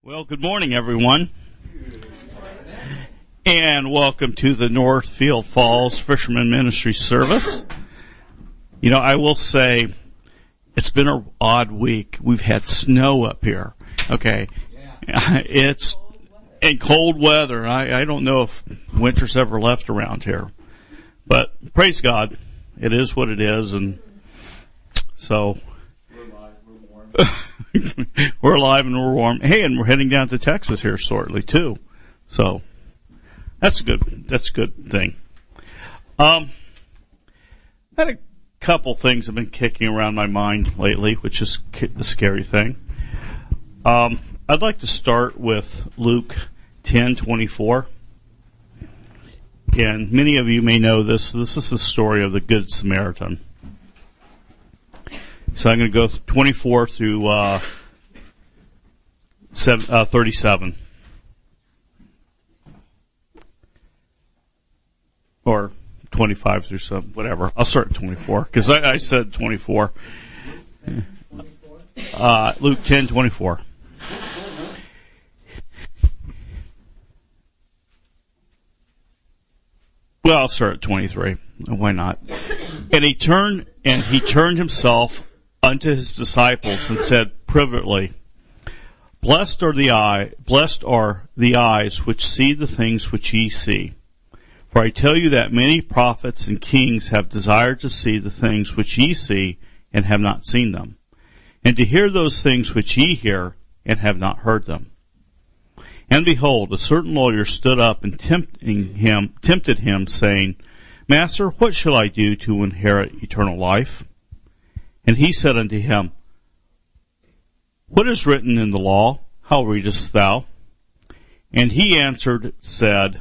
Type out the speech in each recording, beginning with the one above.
Well, good morning, everyone, and welcome to the Northfield Falls Fisherman Ministry service. You know, I will say it's been an odd week. We've had snow up here, okay? It's in cold weather. I don't know if winter's ever left around here, but praise God, it is what it is, and so we're alive and we're warm. Hey, and we're heading down to Texas here shortly too. So that's a good thing. I had a couple things have been kicking around my mind lately, which is a scary thing. I'd like to start with Luke 10:24. And many of you may know this. This is the story of the Good Samaritan. So I'm going to go 24 through 37. Or 25 through 7, whatever. I'll start at 24, because I said 24. Luke 10:24. Well, I'll start at 23. Why not? And he turned himself unto his disciples and said privately, Blessed are the eyes which see the things which ye see. For I tell you that many prophets and kings have desired to see the things which ye see, and have not seen them, and to hear those things which ye hear, and have not heard them. And behold, a certain lawyer stood up and tempted him, saying, Master, what shall I do to inherit eternal life? And he said unto him, What is written in the law? How readest thou? And he answering said,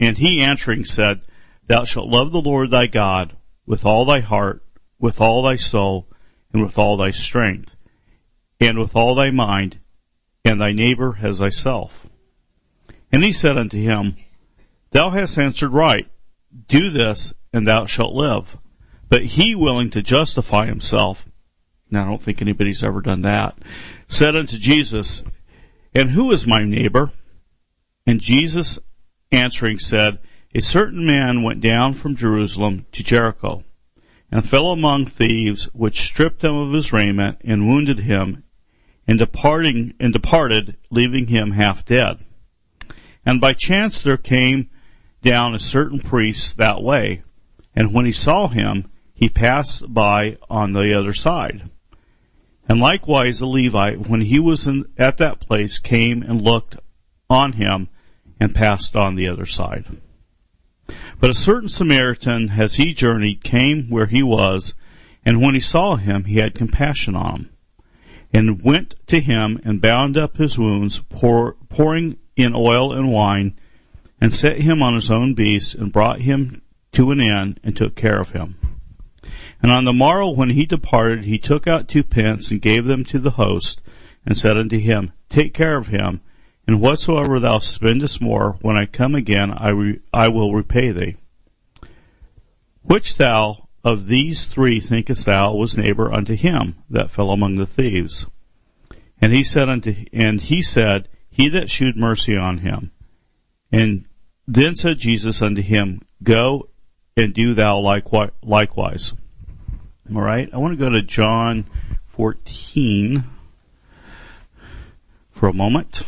Thou shalt love the Lord thy God with all thy heart, with all thy soul, and with all thy strength, and with all thy mind, and thy neighbor as thyself. And he said unto him, Thou hast answered right. Do this, and thou shalt live. But he, willing to justify himself, now I don't think anybody's ever done that, said unto Jesus, And who is my neighbor? And Jesus answering said, A certain man went down from Jerusalem to Jericho, and fell among thieves, which stripped him of his raiment, and wounded him, and departed, leaving him half dead. And by chance there came down a certain priest that way, and when he saw him, he passed by on the other side. And likewise a Levite, when he was at that place, came and looked on him, and passed on the other side. But a certain Samaritan, as he journeyed, came where he was, and when he saw him, he had compassion on him, and went to him, and bound up his wounds, pouring in oil and wine, and set him on his own beast, and brought him to an inn, and took care of him. And on the morrow when he departed, he took out 2 pence, and gave them to the host, and said unto him, Take care of him, and whatsoever thou spendest more, when I come again, I will repay thee. Which thou of these 3 thinkest thou was neighbor unto him that fell among the thieves? And he said, He that shewed mercy on him. And then said Jesus unto him, Go and do thou likewise. All right, I want to go to John 14 for a moment.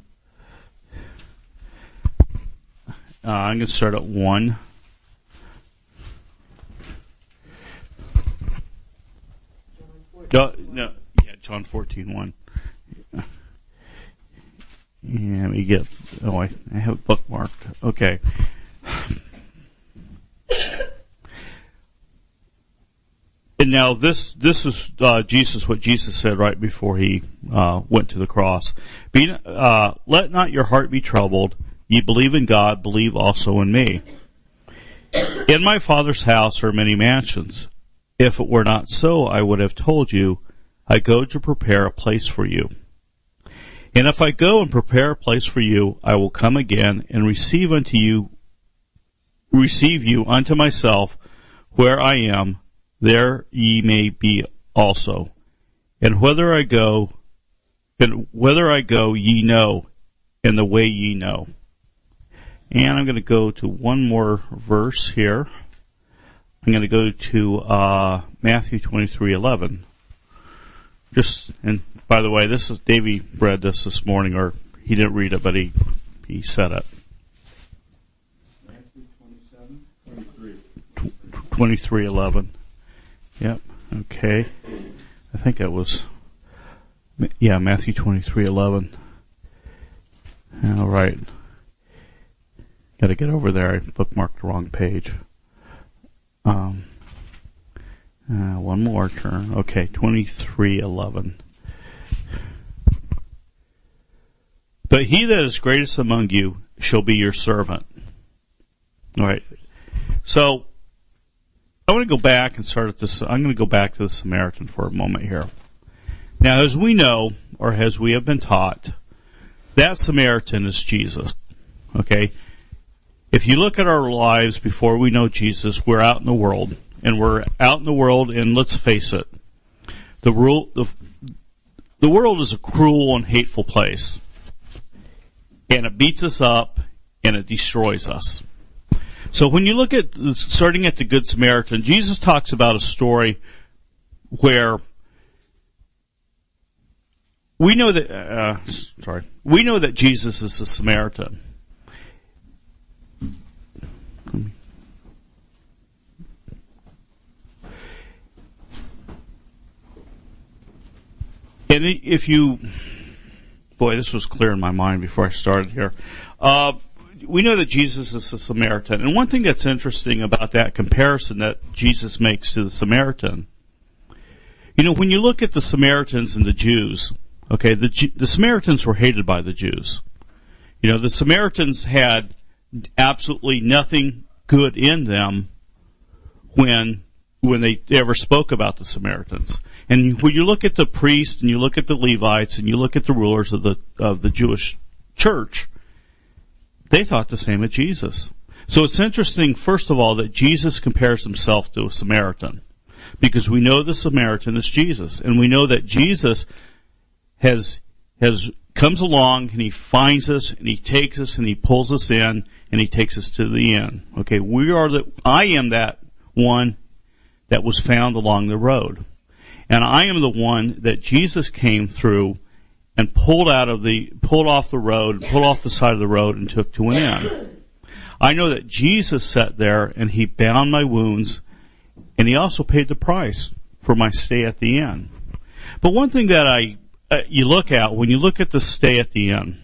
I'm going to start at 1. John 14:1. Yeah, let me get. I have it bookmarked. Okay. And now this is Jesus. What Jesus said right before he went to the cross. Let not your heart be troubled. Ye believe in God, believe also in me. In my Father's house are many mansions. If it were not so, I would have told you, I go to prepare a place for you. And if I go and prepare a place for you, I will come again and receive you unto myself, where I am, there ye may be also. And whither I go, and whither I go, ye know, and the way ye know. And I'm going to go to one more verse here. I'm going to go to Matthew 23:11. And by the way, this is Davey read this morning, or he didn't read it, but he said it. Matthew 23:11. Yep. Okay. I think it was. Yeah, Matthew 23:11. All right. Got to get over there. I bookmarked the wrong page. One more turn. Okay, 23:11. But he that is greatest among you shall be your servant. All right. So I want to go back and start at this. I'm going to go back to the Samaritan for a moment here. Now, as we know, or as we have been taught, that Samaritan is Jesus. Okay? If you look at our lives before we know Jesus, we're out in the world. And we're out in the world, and let's face it, the world is a cruel and hateful place. And it beats us up, and it destroys us. So when you look at, starting at the Good Samaritan, Jesus talks about a story where we know that Jesus is a Samaritan. And if you, boy, this was clear in my mind before I started here. We know that Jesus is a Samaritan. And one thing that's interesting about that comparison that Jesus makes to the Samaritan, when you look at the Samaritans and the Jews, okay, the Samaritans were hated by the Jews. The Samaritans had absolutely nothing good in them when they ever spoke about the Samaritans. And when you look at the priests and you look at the Levites and you look at the rulers of the Jewish church, they thought the same of Jesus. So it's interesting, first of all, that Jesus compares himself to a Samaritan, because we know the Samaritan is Jesus, and we know that Jesus comes along and he finds us and he takes us and he pulls us in and he takes us to the end. Okay, I am that one that was found along the road. And I am the one that Jesus came through and pulled off the road, pulled off the side of the road and took to an end. I know that Jesus sat there and he bound my wounds, and he also paid the price for my stay at the end. But one thing that you look at when you look at the stay at the end,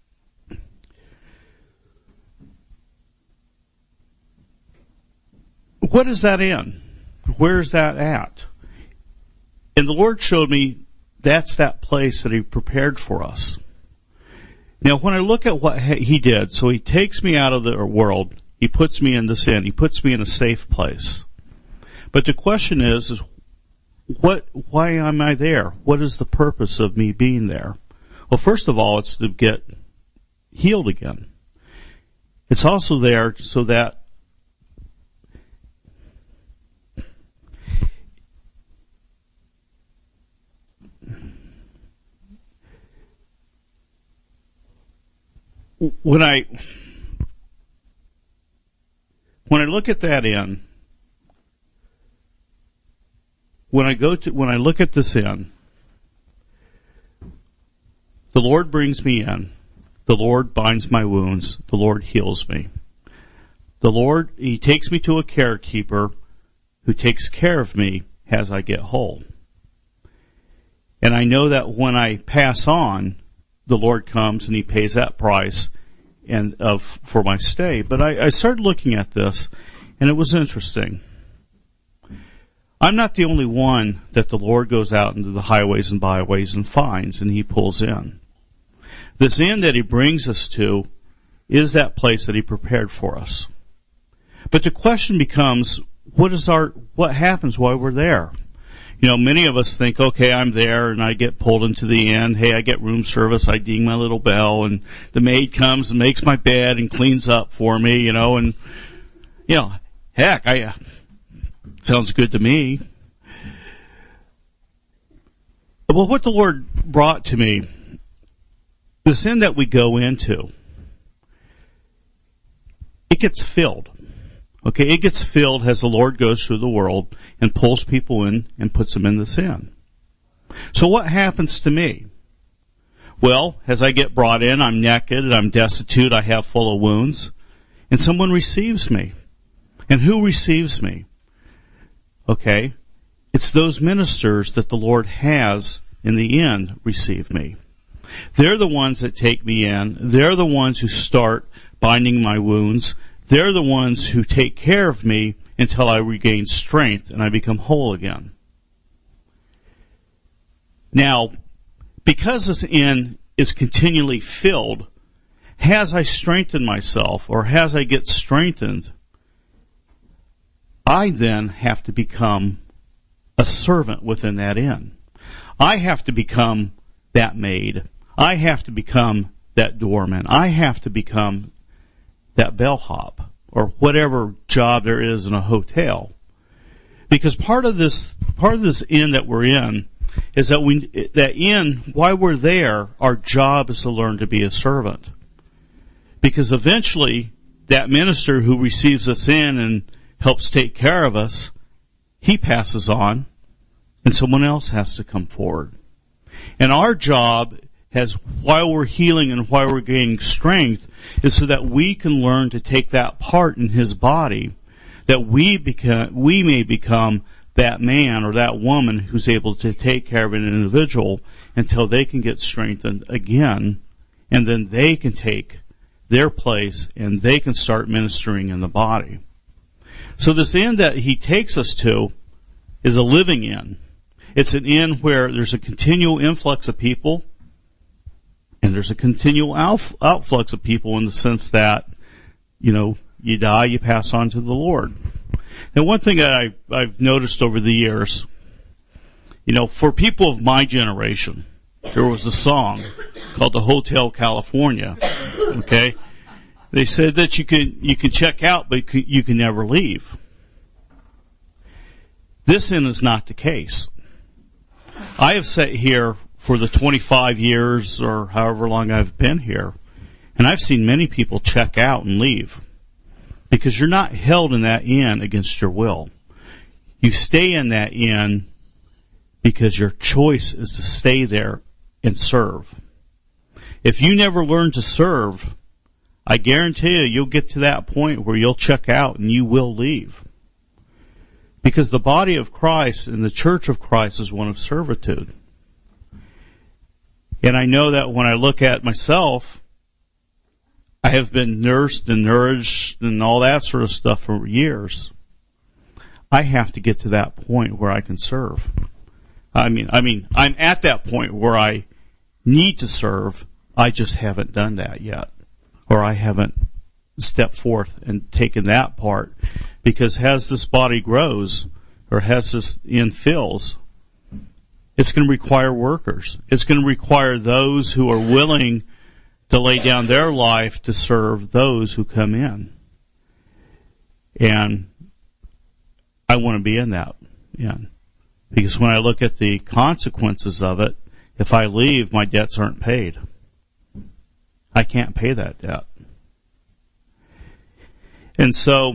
what is that in? Where is that at? And the Lord showed me that's that place that he prepared for us. Now, when I look at what he did, so he takes me out of the world, he puts me in this inn, he puts me in a safe place. But the question is why am I there? What is the purpose of me being there? Well, first of all, it's to get healed again. It's also there so that when I look at that inn, when I look at this inn, the Lord brings me in. The Lord binds my wounds. The Lord heals me. The Lord, he takes me to a carekeeper who takes care of me as I get whole. And I know that when I pass on, the Lord comes and he pays that price for my stay. But I started looking at this, and it was interesting. I'm not the only one that the Lord goes out into the highways and byways and finds, and he pulls in. This inn that he brings us to is that place that he prepared for us. But the question becomes, what happens while we're there? Many of us think, okay, I'm there and I get pulled into the inn. Hey, I get room service. I ding my little bell and the maid comes and makes my bed and cleans up for me, and, heck, sounds good to me. Well, what the Lord brought to me this inn that we go into, it gets filled. Okay, it gets filled as the Lord goes through the world and pulls people in and puts them in this inn. So what happens to me? Well, as I get brought in, I'm naked, I'm destitute, I have full of wounds, and someone receives me. And who receives me? Okay, it's those ministers that the Lord has in the end receive me. They're the ones that take me in. They're the ones who start binding my wounds. They're the ones who take care of me until I regain strength and I become whole again. Now, because this inn is continually filled, as I strengthen myself or as I get strengthened, I then have to become a servant within that inn. I have to become that maid. I have to become that doorman. I have to become that bellhop or whatever job there is in a hotel. Because part of this inn that we're in is that while we're there, our job is to learn to be a servant. Because eventually, that minister who receives us in and helps take care of us, he passes on, and someone else has to come forward. And our job, while we're healing and while we're gaining strength, is so that we can learn to take that part in his body, that we may become that man or that woman who's able to take care of an individual until they can get strengthened again, and then they can take their place and they can start ministering in the body. So this inn that he takes us to is a living inn. It's an inn where there's a continual influx of people, and there's a continual outflux of people in the sense that, you die, you pass on to the Lord. And one thing that I've noticed over the years, for people of my generation, there was a song called the Hotel California. Okay, they said that you can check out, but you can never leave. This inn is not the case. I have sat here for the 25 years or however long I've been here, and I've seen many people check out and leave. Because you're not held in that inn against your will. You stay in that inn because your choice is to stay there and serve. If you never learn to serve, I guarantee you'll get to that point where you'll check out and you will leave. Because the body of Christ and the church of Christ is one of servitude. And I know that when I look at myself, I have been nursed and nourished and all that sort of stuff for years. I have to get to that point where I can serve. I'm at that point where I need to serve. I just haven't done that yet. Or I haven't stepped forth and taken that part. Because as this body grows, or as this inn fills, it's going to require workers. It's going to require those who are willing to lay down their life to serve those who come in. And I want to be in that. Yeah. Because when I look at the consequences of it, if I leave, my debts aren't paid. I can't pay that debt. And so,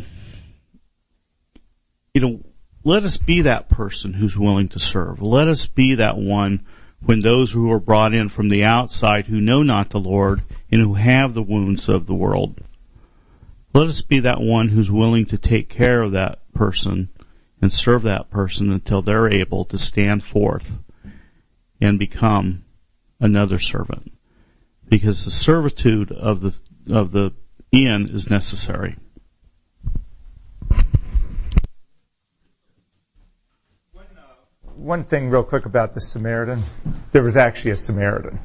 let us be that person who's willing to serve. Let us be that one when those who are brought in from the outside who know not the Lord and who have the wounds of the world, let us be that one who's willing to take care of that person and serve that person until they're able to stand forth and become another servant. Because the servitude of the inn is necessary. One thing real quick about the Samaritan. There was actually a Samaritan.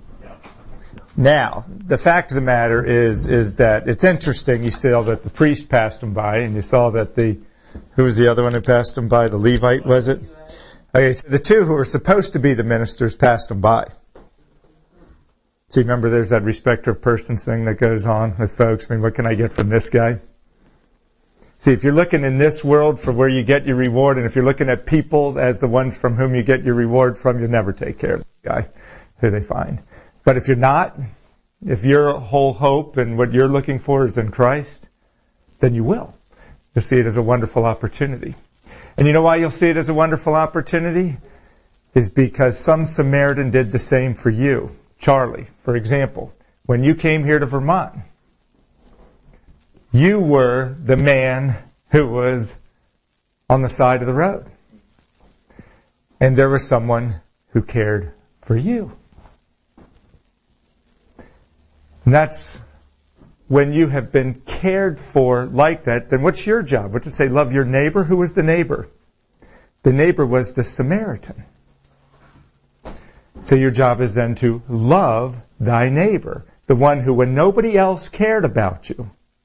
Now, the fact of the matter is that it's interesting. You saw that the priest passed him by, and you saw that who was the other one who passed him by? The Levite, was it? Okay, so the two who were supposed to be the ministers passed him by. So you remember there's that respecter of persons thing that goes on with folks. What can I get from this guy? See, if you're looking in this world for where you get your reward, and if you're looking at people as the ones from whom you get your reward from, you'll never take care of this guy who they find. But if you're not, if your whole hope and what you're looking for is in Christ, then you will. You'll see it as a wonderful opportunity. And you know why you'll see it as a wonderful opportunity? Is because some Samaritan did the same for you. Charlie, for example, when you came here to Vermont, you were the man who was on the side of the road. And there was someone who cared for you. And that's when you have been cared for like that, then what's your job? What did it say? Love your neighbor? Who was the neighbor? The neighbor was the Samaritan. So your job is then to love thy neighbor, the one who, when nobody else cared about you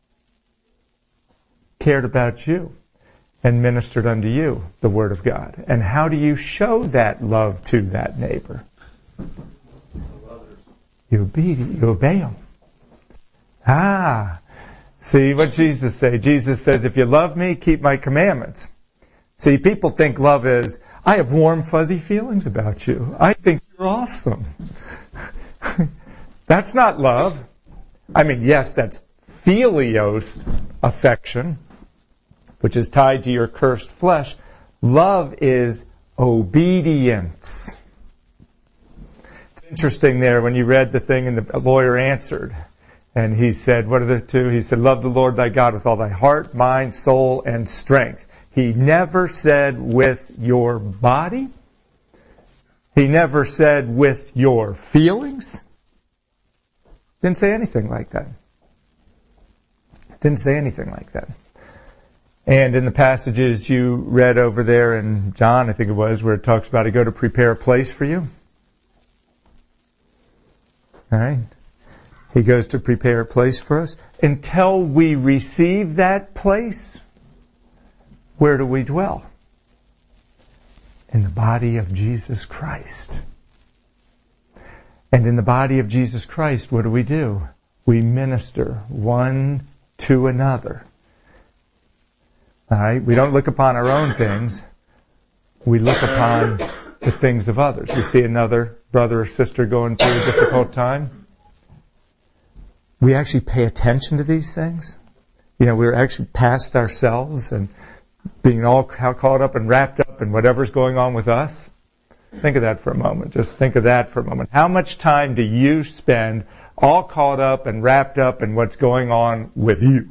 and ministered unto you the Word of God. And how do you show that love to that neighbor? You obey them. See what Jesus said? Jesus says, if you love me, keep my commandments. See, people think love is, I have warm, fuzzy feelings about you. I think you're awesome. That's not love. I mean, yes, that's philios affection, which is tied to your cursed flesh. Love is obedience. It's interesting there when you read the thing and the lawyer answered. And he said, what are the two? He said, love the Lord thy God with all thy heart, mind, soul, and strength. He never said with your body. He never said with your feelings. Didn't say anything like that. Didn't say anything like that. And in the passages you read over there in John, I think it was, where it talks about I go to prepare a place for you. All right. He goes to prepare a place for us. Until we receive that place, where do we dwell? In the body of Jesus Christ. And in the body of Jesus Christ, what do? We minister one to another. All right? We don't look upon our own things. We look upon the things of others. We see another brother or sister going through a difficult time. We actually pay attention to these things. We're actually past ourselves and being all caught up and wrapped up in whatever's going on with us. Think of that for a moment. Just think of that for a moment. How much time do you spend all caught up and wrapped up in what's going on with you?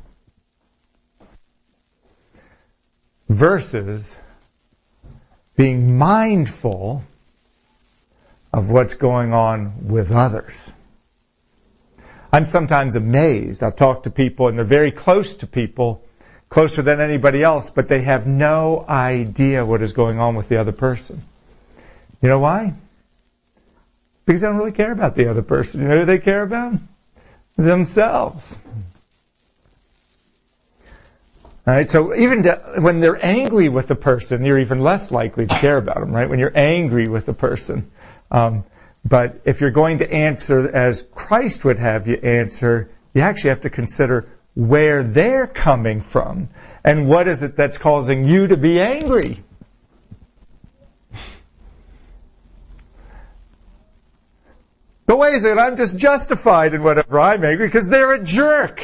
Versus being mindful of what's going on with others. I'm sometimes amazed. I'll talk to people and they're very close to people, closer than anybody else, but they have no idea what is going on with the other person. You know why? Because they don't really care about the other person. You know who they care about? Themselves. All right, so even when they're angry with the person, you're even less likely to care about them, right? When you're angry with the person. But if you're going to answer as Christ would have you answer, you actually have to consider where they're coming from. And what is it that's causing you to be angry? But wait a second, I'm just justified in whatever I'm angry because they're a jerk.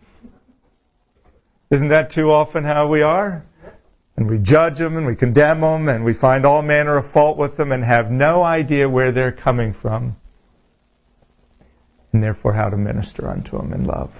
Isn't that too often how we are? And we judge them and we condemn them and we find all manner of fault with them and have no idea where they're coming from. And therefore how to minister unto them in love.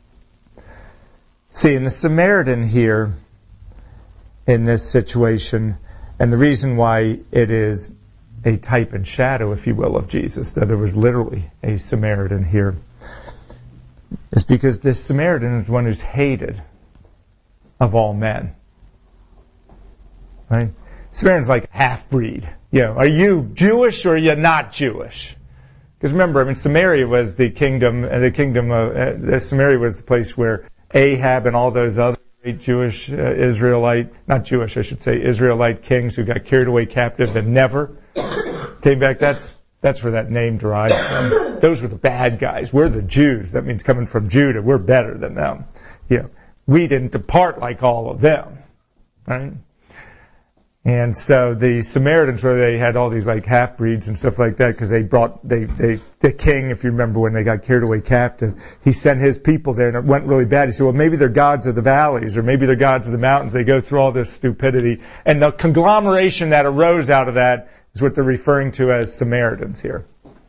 See, in the Samaritan here, in this situation, and the reason why it is a type and shadow, if you will, of Jesus, that there was literally a Samaritan here, is because this Samaritan is one who's hated of all men. Right? Samaritan's like a half-breed. Are you Jewish or are you not Jewish? Because remember, Samaria was the kingdom of Samaria was the place where Ahab and all those other great Jewish Israelite kings who got carried away captive and never came back. That's where that name derives from. Those were the bad guys. We're the Jews. That means coming from Judah, we're better than them. We didn't depart like all of them. Right? And so the Samaritans, where they had all these like half-breeds and stuff like that, because the king, if you remember when they got carried away captive, he sent his people there and it went really bad. He said, well, maybe they're gods of the valleys or maybe they're gods of the mountains. They go through all this stupidity. And the conglomeration that arose out of that is what they're referring to as Samaritans here.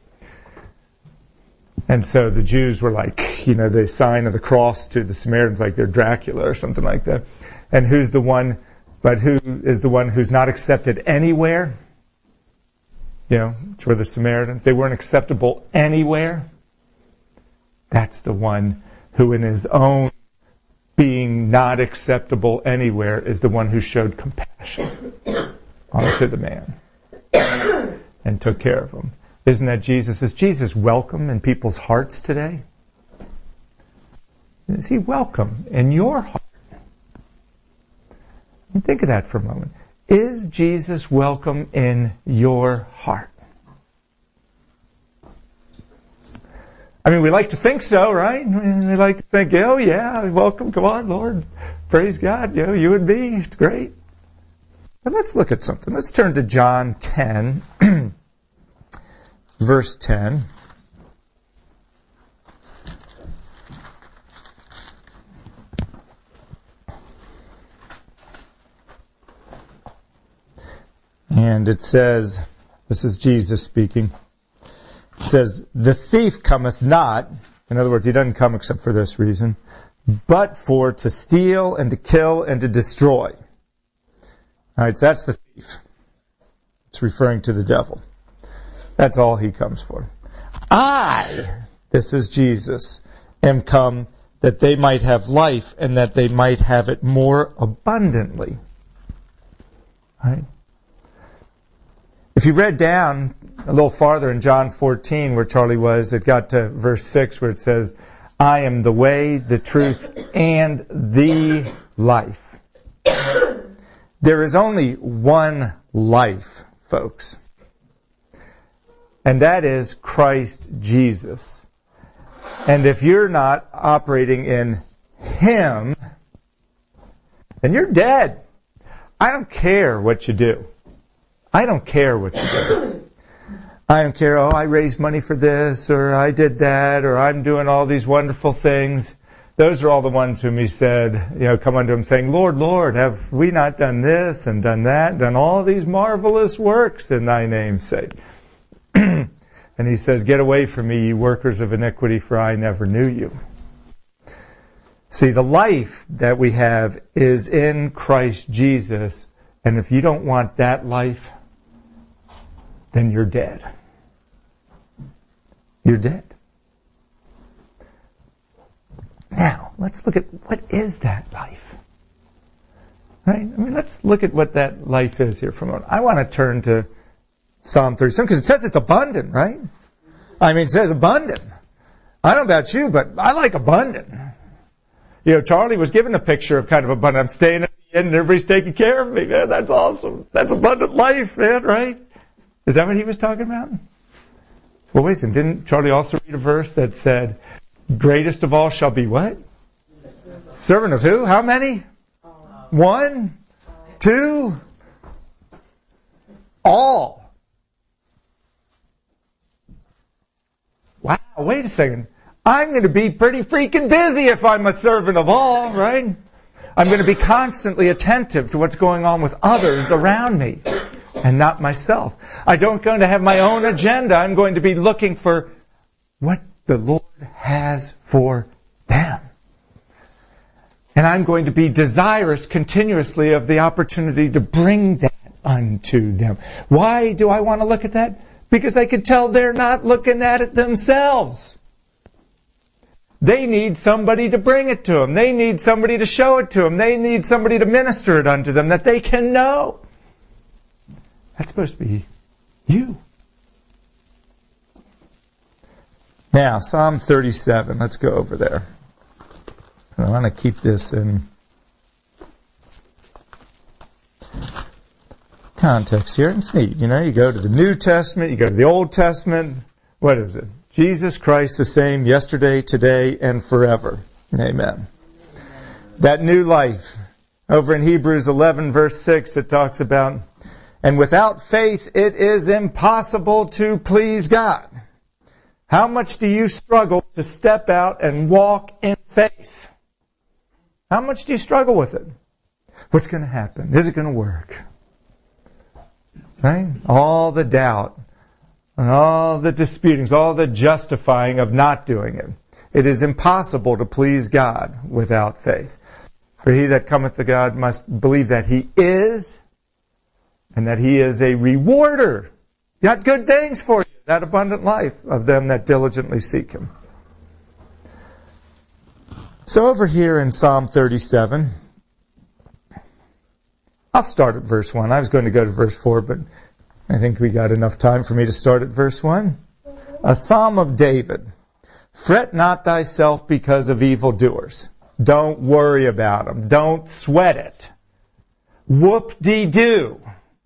And so the Jews were like, the sign of the cross to the Samaritans, like they're Dracula or something like that. And who is the one who's not accepted anywhere? Which were the Samaritans. They weren't acceptable anywhere. That's the one who in his own being not acceptable anywhere is the one who showed compassion onto the man and took care of him. Isn't that Jesus? Is Jesus welcome in people's hearts today? Is he welcome in your heart? Think of that for a moment. Is Jesus welcome in your heart? I mean, we like to think so, right? We like to think, oh yeah, welcome, come on, Lord. Praise God, you and me, it's great. But let's look at something. Let's turn to John 10, verse 10. And it says, this is Jesus speaking, it says, the thief cometh not, in other words, he doesn't come except for this reason, but for to steal and to kill and to destroy. All right, so that's the thief. It's referring to the devil. That's all he comes for. This is Jesus, am come that they might have life and that they might have it more abundantly. All right? If you read down a little farther in John 14 where Charlie was, it got to verse 6 where it says, I am the way, the truth, and the life. There is only one life, folks. And that is Christ Jesus. And if you're not operating in Him, then you're dead. I don't care what you do. I don't care what you do. I don't care, I raised money for this, or I did that, or I'm doing all these wonderful things. Those are all the ones whom he said, come unto him saying, Lord, Lord, have we not done this and done that, done all these marvelous works in thy name's sake? And he says, get away from me, you workers of iniquity, for I never knew you. See, the life that we have is in Christ Jesus, and if you don't want that life, then you're dead. You're dead. Now, let's look at what is that life. Right? Let's look at what that life is here for a moment. I want to turn to Psalm 37 because it says it's abundant, right? It says abundant. I don't know about you, but I like abundant. Charlie was given a picture of kind of abundant. I'm staying at the inn and everybody's taking care of me, man. That's awesome. That's abundant life, man, right? Is that what he was talking about? Well, wait a second. Didn't Charlie also read a verse that said, greatest of all shall be what? Servant of who? How many? 1, 2, all. Wow, wait a second. I'm going to be pretty freaking busy if I'm a servant of all, right? I'm going to be constantly attentive to what's going on with others around me and not myself. I don't going to have my own agenda. I'm going to be looking for what the Lord has for them. And I'm going to be desirous continuously of the opportunity to bring that unto them. Why do I want to look at that? Because I can tell they're not looking at it themselves. They need somebody to bring it to them. They need somebody to show it to them. They need somebody to minister it unto them that they can know. That's supposed to be you. Now, Psalm 37. Let's go over there. I want to keep this in context here. It's neat. You go to the New Testament, you go to the Old Testament. What is it? Jesus Christ the same yesterday, today, and forever. Amen. That new life. Over in Hebrews 11, verse 6, it talks about And without faith, it is impossible to please God. How much do you struggle to step out and walk in faith? How much do you struggle with it? What's going to happen? Is it going to work? Right? All the doubt, and all the disputings, all the justifying of not doing it. It is impossible to please God without faith. For he that cometh to God must believe that he is, and that he is a rewarder. Got good things for you, that abundant life of them that diligently seek him. So over here in Psalm 37, I'll start at verse 1. I was going to go to verse 4, but I think we got enough time for me to start at verse 1. A Psalm of David. Fret not thyself because of evildoers. Don't worry about them. Don't sweat it. Whoop-de-doo.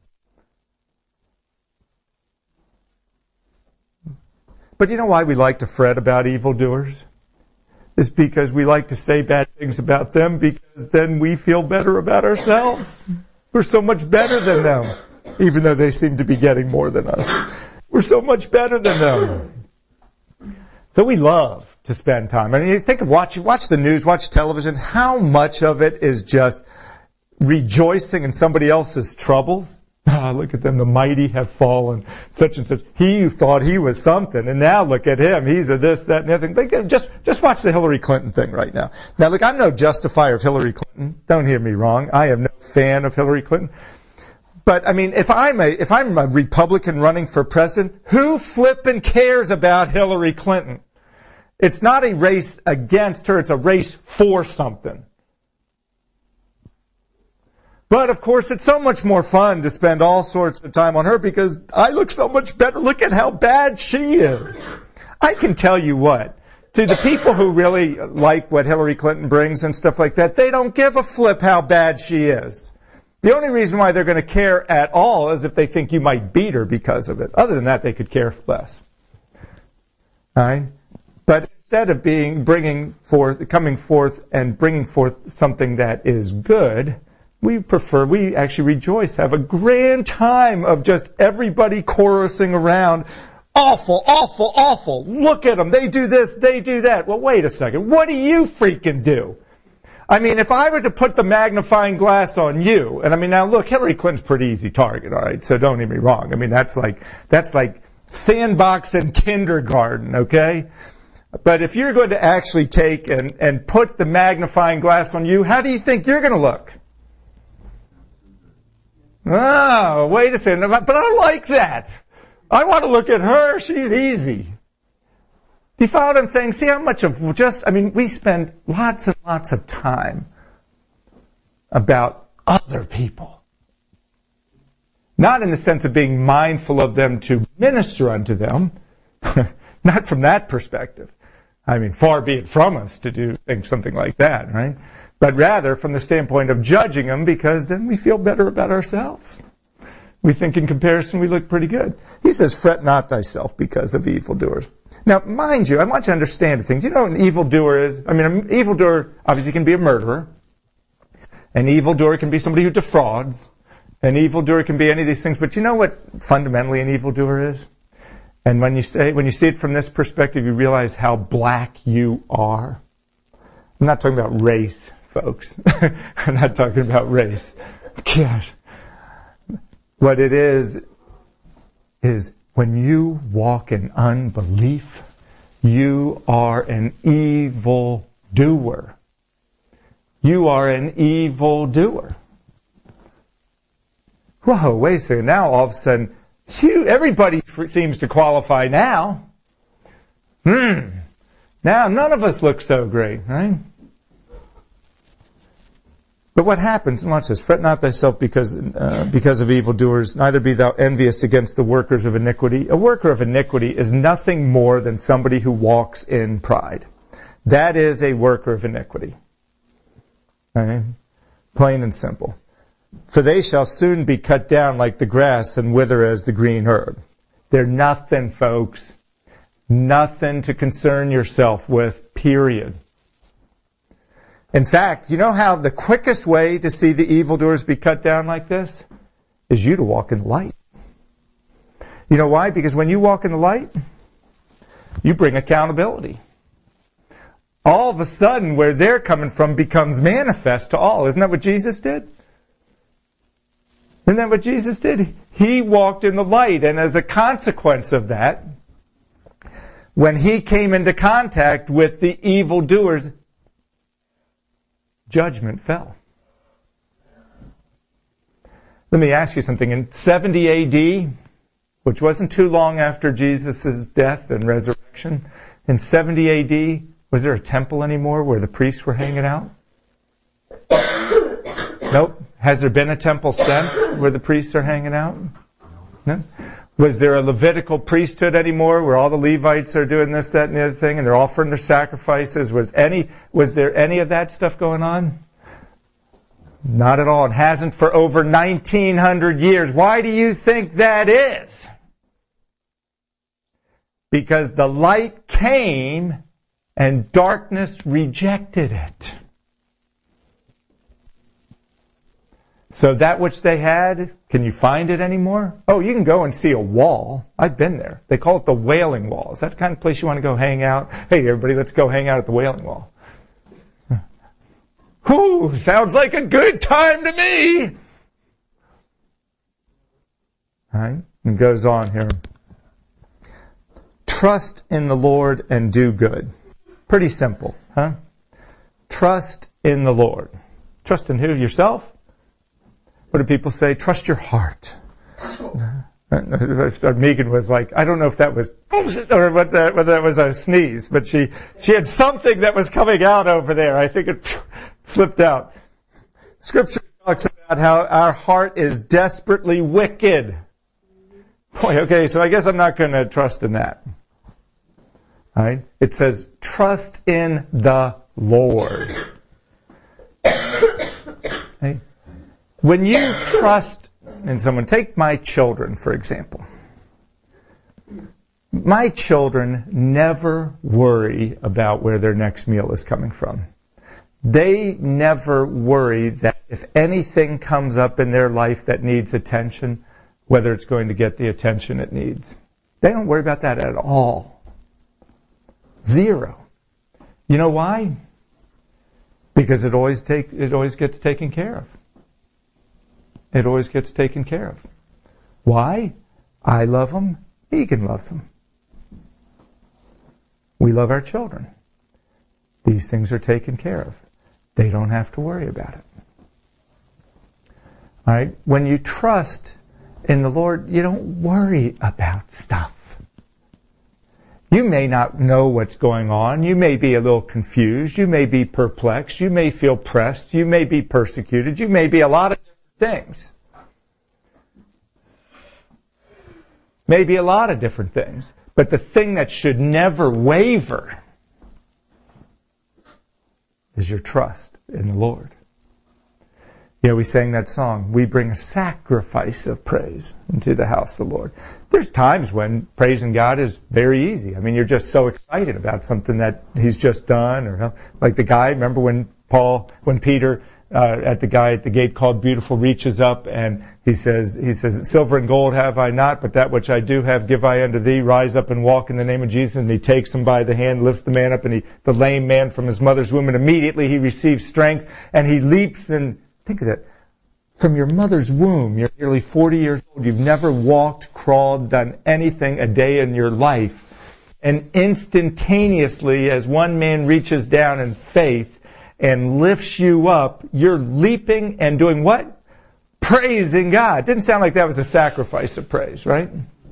But you know why we like to fret about evildoers? It's because we like to say bad things about them because then we feel better about ourselves. We're so much better than them, even though they seem to be getting more than us. We're so much better than them. So we love to spend time. I mean, you think of watch the news, watch television. How much of it is just rejoicing in somebody else's troubles? Look at them, the mighty have fallen, such and such. He thought he was something, and now look at him. He's a this, that, and the other thing. Just watch the Hillary Clinton thing right now. Now, look, I'm no justifier of Hillary Clinton. Don't hear me wrong. I am no fan of Hillary Clinton. But, I mean, if I'm a Republican running for president, who flippin' cares about Hillary Clinton? It's not a race against her, it's a race for something. But, of course, it's so much more fun to spend all sorts of time on her because I look so much better. Look at how bad she is. I can tell you what, to the people who really like what Hillary Clinton brings and stuff like that, they don't give a flip how bad she is. The only reason why they're going to care at all is if they think you might beat her because of it. Other than that, they could care less. All right? But instead of coming forth and bringing forth something that is good, we actually rejoice, have a grand time of just everybody chorusing around. Awful, awful, awful. Look at them. They do this, they do that. Well, wait a second. What do you freaking do? I mean, if I were to put the magnifying glass on you, and I mean, now look, Hillary Clinton's a pretty easy target, all right? So don't get me wrong. I mean, that's like sandbox in kindergarten, okay? But if you're going to actually take and put the magnifying glass on you, how do you think you're going to look? Oh, wait a second. But I don't like that. I want to look at her. She's easy. Do you follow what I'm saying? See how much of we spend lots and lots of time about other people. Not in the sense of being mindful of them to minister unto them. Not from that perspective. I mean, far be it from us to do something like that, right? But rather from the standpoint of judging them because then we feel better about ourselves. We think in comparison we look pretty good. He says, fret not thyself because of evildoers. Now, mind you, I want you to understand the thing. Do you know what an evildoer is? I mean, an evildoer obviously can be a murderer. An evildoer can be somebody who defrauds. An evildoer can be any of these things. But you know what fundamentally an evildoer is? And when you see it from this perspective, you realize how black you are. I'm not talking about race, folks. I'm not talking about race. Gosh. What it is when you walk in unbelief, you are an evil doer. You are an evil doer. Whoa, wait a second. Now all of a sudden, everybody seems to qualify now. Now none of us look so great, right? But what happens, watch this, fret not thyself because of evildoers, neither be thou envious against the workers of iniquity. A worker of iniquity is nothing more than somebody who walks in pride. That is a worker of iniquity. Right? Plain and simple. For they shall soon be cut down like the grass and wither as the green herb. They're nothing, folks. Nothing to concern yourself with, period. In fact, you know how the quickest way to see the evildoers be cut down like this is you to walk in the light. You know why? Because when you walk in the light, you bring accountability. All of a sudden, where they're coming from becomes manifest to all. Isn't that what Jesus did? Isn't that what Jesus did? He walked in the light, and as a consequence of that, when he came into contact with the evildoers, judgment fell. Let me ask you something. In 70 A.D., which wasn't too long after Jesus' death and resurrection, in 70 A.D., was there a temple anymore where the priests were hanging out? Nope. Has there been a temple since where the priests are hanging out? No. Was there a Levitical priesthood anymore where all the Levites are doing this, that, and the other thing, and they're offering their sacrifices? Was there any of that stuff going on? Not at all. It hasn't for over 1,900 years. Why do you think that is? Because the light came and darkness rejected it. So that which they had, can you find it anymore? Oh, you can go and see a wall. I've been there. They call it the Wailing Wall. Is that the kind of place you want to go hang out? Hey, everybody, let's go hang out at the Wailing Wall. Whew, sounds like a good time to me. All right, and goes on here. Trust in the Lord and do good. Pretty simple, huh? Trust in the Lord. Trust in who? Yourself? What do people say? Trust your heart. Megan was like, I don't know if that was, or whether that was a sneeze, but she had something that was coming out over there. I think it slipped out. Scripture talks about how our heart is desperately wicked. Boy, okay, so I guess I'm not going to trust in that. All right? It says, trust in the Lord. Okay? When you trust in someone, take my children, for example. My children never worry about where their next meal is coming from. They never worry that if anything comes up in their life that needs attention, whether it's going to get the attention it needs. They don't worry about that at all. Zero. You know why? Because it always gets taken care of. It always gets taken care of. Why? I love them. Egan loves them. We love our children. These things are taken care of. They don't have to worry about it. All right? When you trust in the Lord, you don't worry about stuff. You may not know what's going on. You may be a little confused. You may be perplexed. You may feel pressed. You may be persecuted. You may be a lot of things. Maybe a lot of different things. But the thing that should never waver is your trust in the Lord. Yeah, we sang that song, we bring a sacrifice of praise into the house of the Lord. There's times when praising God is very easy. I mean, you're just so excited about something that He's just done. Or like the guy, remember when Peter at the guy at the gate called Beautiful reaches up and he says, silver and gold have I not, but that which I do have give I unto thee. Rise up and walk in the name of Jesus. And he takes him by the hand, lifts the man up, and the lame man from his mother's womb, and immediately he receives strength, and he leaps. And think of that. From your mother's womb, you're nearly 40 years old. You've never walked, crawled, done anything a day in your life. And instantaneously, as one man reaches down in faith and lifts you up, you're leaping and doing what? Praising God. Didn't sound like that was a sacrifice of praise, right?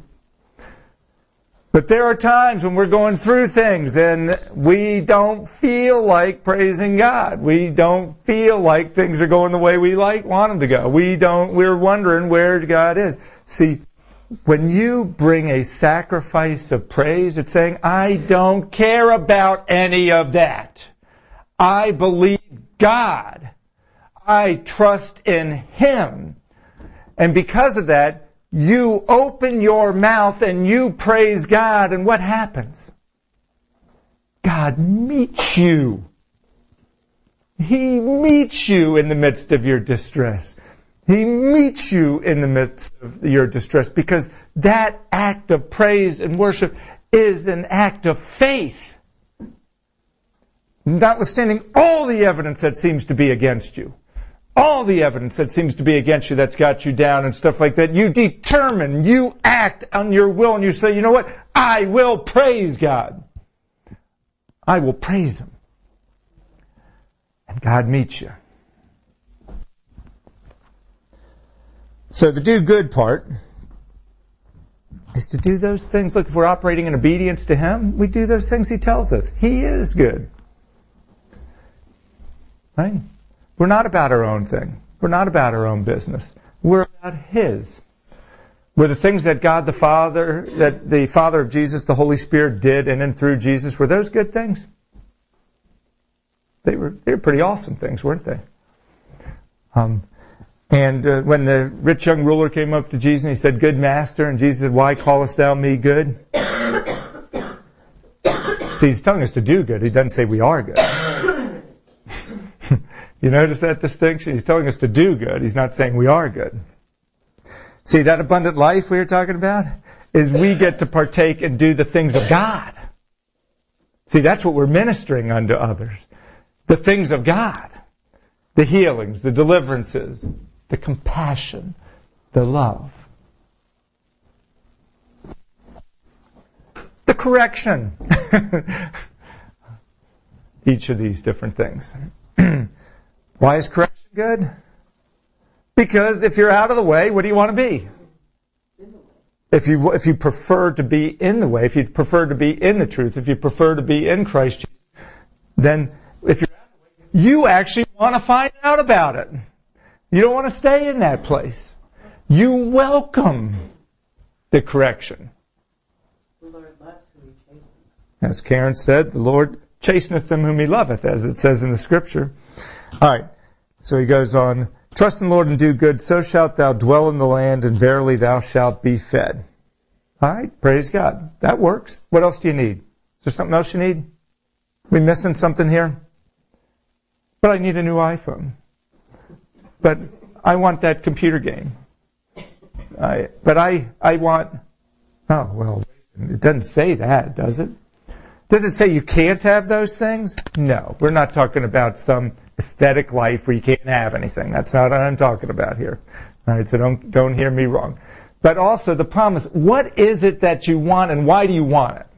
But there are times when we're going through things and we don't feel like praising God. We don't feel like things are going the way we want them to go. We're wondering where God is. See, when you bring a sacrifice of praise, it's saying, I don't care about any of that. I believe God. I trust in Him. And because of that, you open your mouth and you praise God, and what happens? God meets you. He meets you in the midst of your distress. He meets you in the midst of your distress, because that act of praise and worship is an act of faith. Notwithstanding all the evidence that seems to be against you, all the evidence that seems to be against you that's got you down and stuff like that, you determine, you act on your will, and you say, you know what? I will praise God. I will praise Him. And God meets you. So the do good part is to do those things. Look, if we're operating in obedience to Him, we do those things He tells us. He is good. Right? We're not about our own thing. We're not about our own business. We're about His. Were the things that God the Father, that the Father of Jesus, the Holy Spirit did in and through Jesus, were those good things? They were pretty awesome things, weren't they? And when the rich young ruler came up to Jesus and he said, "Good master," and Jesus said, "Why callest thou me good?" See, He's telling us to do good. He doesn't say we are good. You notice that distinction? He's telling us to do good. He's not saying we are good. See, that abundant life we were talking about is we get to partake and do the things of God. See, that's what we're ministering unto others. The things of God. The healings, the deliverances, the compassion, the love. The correction. Each of these different things. Why is correction good? Because if you're out of the way, what do you want to be? If you prefer to be in the way, if you prefer to be in the truth, if you prefer to be in Christ Jesus, then if you're out of the way, you actually want to find out about it. You don't want to stay in that place. You welcome the correction. The Lord loves whom He chastens. As Karen said, the Lord chasteneth them whom He loveth, as it says in the Scripture. All right, so he goes on, "Trust in the Lord and do good, so shalt thou dwell in the land, and verily thou shalt be fed." All right, praise God. That works. What else do you need? Is there something else you need? We missing something here? But I need a new iPhone. But I want that computer game. I want... Oh, well, it doesn't say that, does it? Does it say you can't have those things? No. We're not talking about some aesthetic life where you can't have anything. That's not what I'm talking about here. All right, so don't hear me wrong. But also the promise, what is it that you want and why do you want it?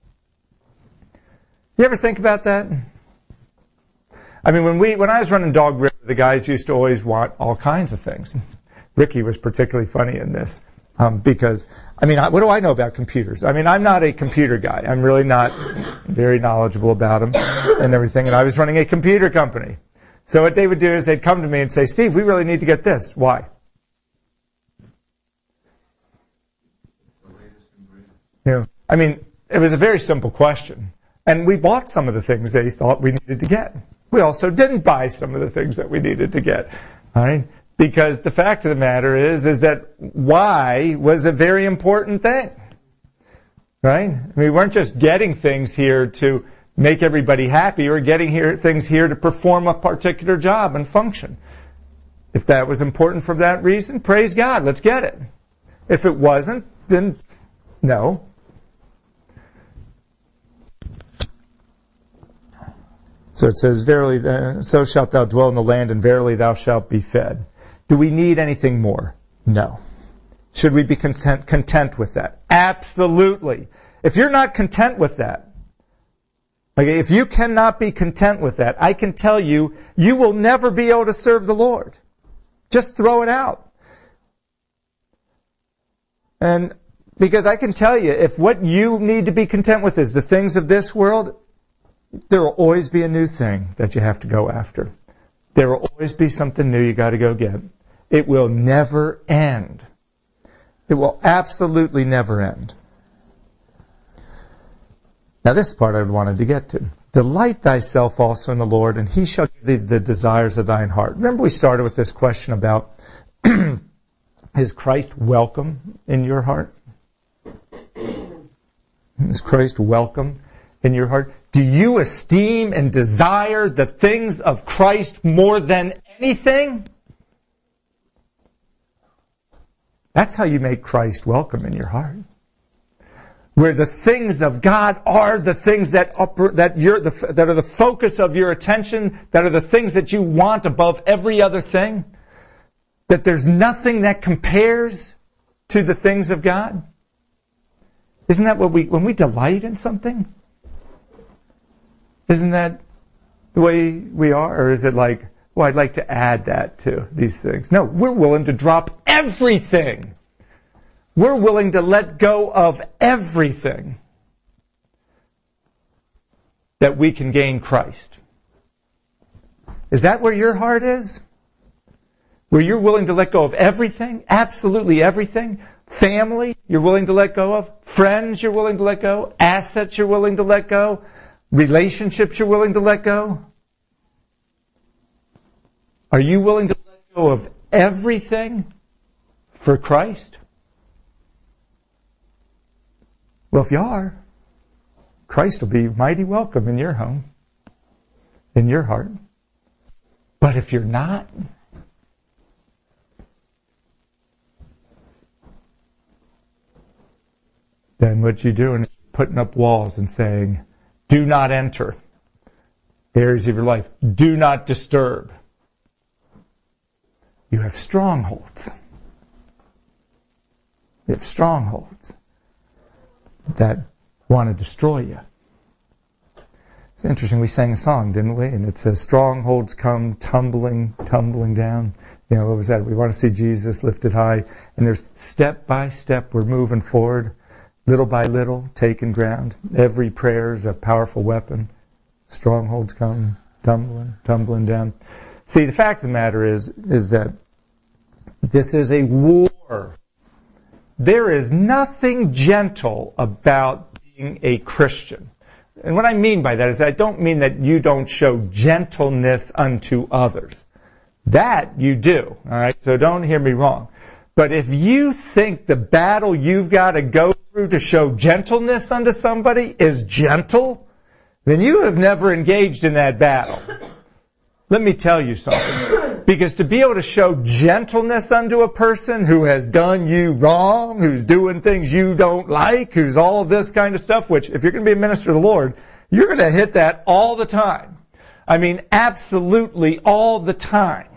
You ever think about that? I mean, when I was running Dog River, the guys used to always want all kinds of things. Ricky was particularly funny in this. Because, I mean, what do I know about computers? I mean, I'm not a computer guy. I'm really not very knowledgeable about them and everything. And I was running a computer company. So what they would do is they'd come to me and say, "Steve, we really need to get this." Why? It's the latest and greatest. You know, I mean, it was a very simple question. And we bought some of the things they thought we needed to get. We also didn't buy some of the things that we needed to get. All right? Because the fact of the matter is that why was a very important thing. Right? I mean, we weren't just getting things here to make everybody happy or getting things here to perform a particular job and function. If that was important for that reason, praise God, let's get it. If it wasn't, then no. So it says, "Verily, so shalt thou dwell in the land, and verily thou shalt be fed." Do we need anything more? No. Should we be content with that? Absolutely. If you're not content with that, okay, if you cannot be content with that, I can tell you, you will never be able to serve the Lord. Just throw it out. And because I can tell you, if what you need to be content with is the things of this world, there will always be a new thing that you have to go after. There will always be something new you got to go get. It will never end. It will absolutely never end. Now this part I wanted to get to. "Delight thyself also in the Lord, and He shall give thee the desires of thine heart." Remember we started with this question about is Christ welcome in your heart? Is Christ welcome in your heart? Do you esteem and desire the things of Christ more than anything? That's how you make Christ welcome in your heart. Where the things of God are the things that are the focus of your attention, that are the things that you want above every other thing. That there's nothing that compares to the things of God. Isn't that what when we delight in something? Isn't that the way we are? Or is it like, well, I'd like to add that to these things? No, we're willing to drop everything. We're willing to let go of everything that we can gain Christ. Is that where your heart is? Where you're willing to let go of everything? Absolutely everything? Family, you're willing to let go of? Friends, you're willing to let go? Assets, you're willing to let go? Relationships, you're willing to let go? Are you willing to let go of everything for Christ? Well, if you are, Christ will be mighty welcome in your home, in your heart. But if you're not, then what you're doing is putting up walls and saying, do not enter areas of your life. Do not disturb. You have strongholds. You have strongholds that want to destroy you. It's interesting, we sang a song, didn't we? And it says, strongholds come tumbling down. You know, what was that? We want to see Jesus lifted high. And there's step by step, we're moving forward. Little by little, taking ground. Every prayer is a powerful weapon. Strongholds come tumbling down. See, the fact of the matter is that this is a war. There is nothing gentle about being a Christian. And what I mean by that is I don't mean that you don't show gentleness unto others. That you do, all right? So don't hear me wrong. But if you think the battle you've got to go through to show gentleness unto somebody is gentle, then you have never engaged in that battle. Let me tell you something. Because to be able to show gentleness unto a person who has done you wrong, who's doing things you don't like, who's all of this kind of stuff, which if you're going to be a minister of the Lord, you're going to hit that all the time. I mean, absolutely all the time.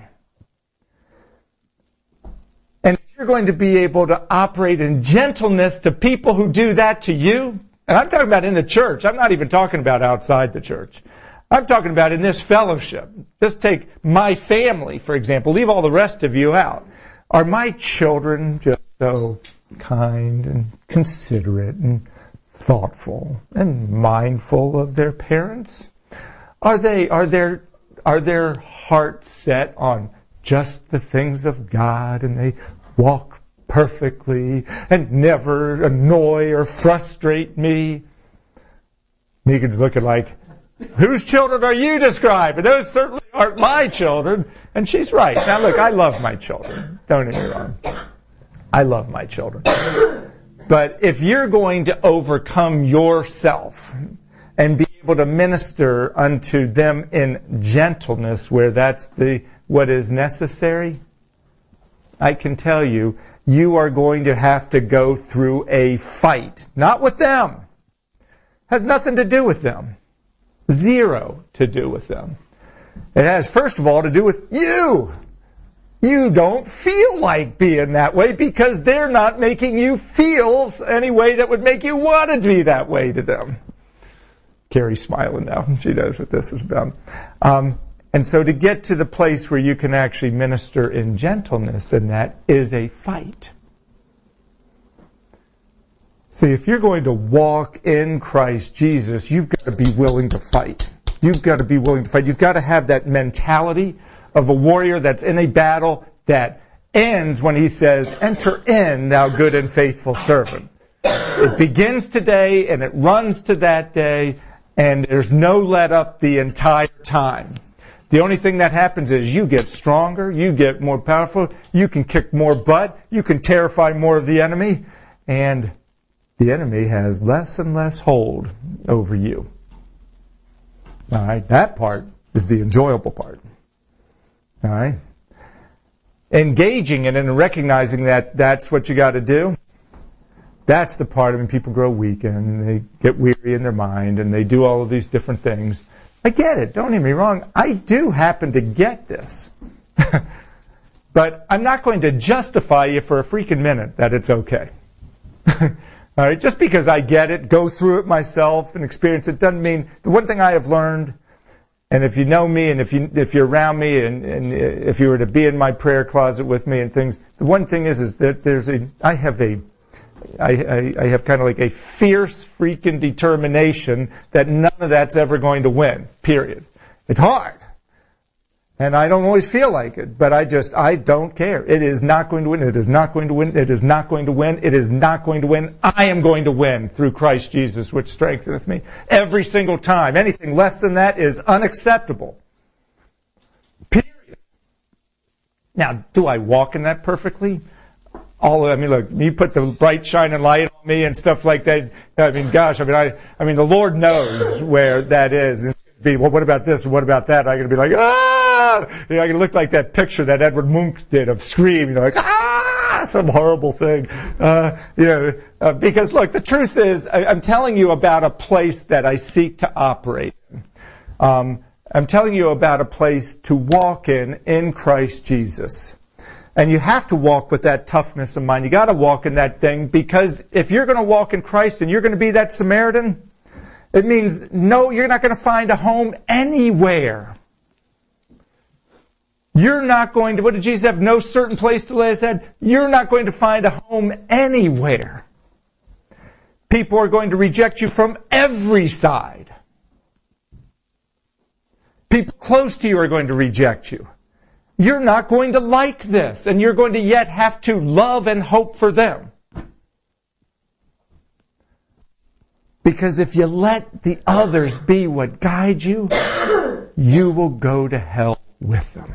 And if you're going to be able to operate in gentleness to people who do that to you, and I'm talking about in the church, I'm not even talking about outside the church. I'm talking about in this fellowship. Just take my family, for example. Leave all the rest of you out. Are my children just so kind and considerate and thoughtful and mindful of their parents? Are their hearts set on just the things of God and they walk perfectly and never annoy or frustrate me? Megan's looking like, whose children are you describing? Those certainly aren't my children. And she's right. Now look, I love my children. Don't get me wrong. I love my children. But if you're going to overcome yourself and be able to minister unto them in gentleness where that's what is necessary, I can tell you, you are going to have to go through a fight. Not with them. Has nothing to do with them. Zero to do with them. It has, first of all, to do with you. You don't feel like being that way because they're not making you feel any way that would make you want to be that way to them. Carrie's smiling now. She knows what this is about. And so to get to the place where you can actually minister in gentleness, and that is a fight. See, if you're going to walk in Christ Jesus, you've got to be willing to fight. You've got to be willing to fight. You've got to have that mentality of a warrior that's in a battle that ends when he says, enter in, thou good and faithful servant. It begins today and it runs to that day, and there's no let up the entire time. The only thing that happens is you get stronger, you get more powerful, you can kick more butt, you can terrify more of the enemy, and the enemy has less and less hold over you. All right, that part is the enjoyable part. All right? engaging in it and recognizing that that's what you got to do, that's the part of when people grow weak and they get weary in their mind and they do all of these different things. I get it. Don't get me wrong. I do happen to get this. But I'm not going to justify you for a freaking minute that it's okay. All right? Just because I get it, go through it myself and experience it, doesn't mean... The one thing I have learned, and if you know me and if you're around me and if you were to be in my prayer closet with me and things, the one thing is that I have kind of like a fierce freaking determination that none of that's ever going to win, period. It's hard. And I don't always feel like it, but I don't care. It is not going to win. It is not going to win. It is not going to win. It is not going to win. I am going to win through Christ Jesus, which strengtheneth me. Every single time. Anything less than that is unacceptable. Period. Now, do I walk in that perfectly? Look, you put the bright shining light on me and stuff like that. I mean, gosh, the Lord knows where that is. And well, what about this? What about that? I'm going to be like, I can look like that picture that Edward Munch did of Scream, like, some horrible thing. Because look, the truth is, I'm telling you about a place that I seek to operate in. I'm telling you about a place to walk in Christ Jesus. And you have to walk with that toughness of mind. You got to walk in that thing, because if you're going to walk in Christ and you're going to be that Samaritan, it means no, you're not going to find a home anywhere. You're not going to, what did Jesus have? No certain place to lay his head? You're not going to find a home anywhere. People are going to reject you from every side. People close to you are going to reject you. You're not going to like this, and you're going to yet have to love and hope for them. Because if you let the others be what guide you, you will go to hell with them.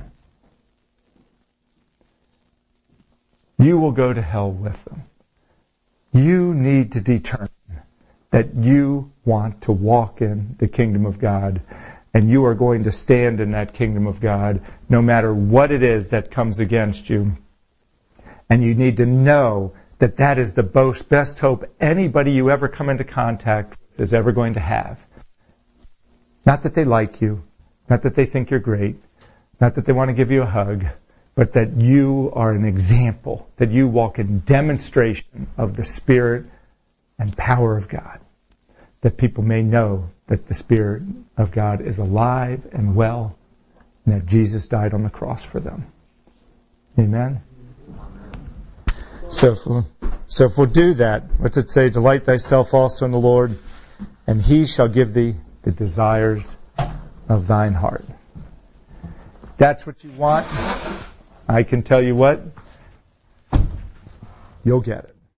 You will go to hell with them. You need to determine that you want to walk in the kingdom of God, and you are going to stand in that kingdom of God no matter what it is that comes against you. And you need to know that that is the best hope anybody you ever come into contact with is ever going to have. Not that they like you, not that they think you're great, not that they want to give you a hug, but that you are an example, that you walk in demonstration of the Spirit and power of God, that people may know that the Spirit of God is alive and well, and that Jesus died on the cross for them. Amen? So if we'll do that, what's it say? Delight thyself also in the Lord, and He shall give thee the desires of thine heart. That's what you want. I can tell you what, you'll get it.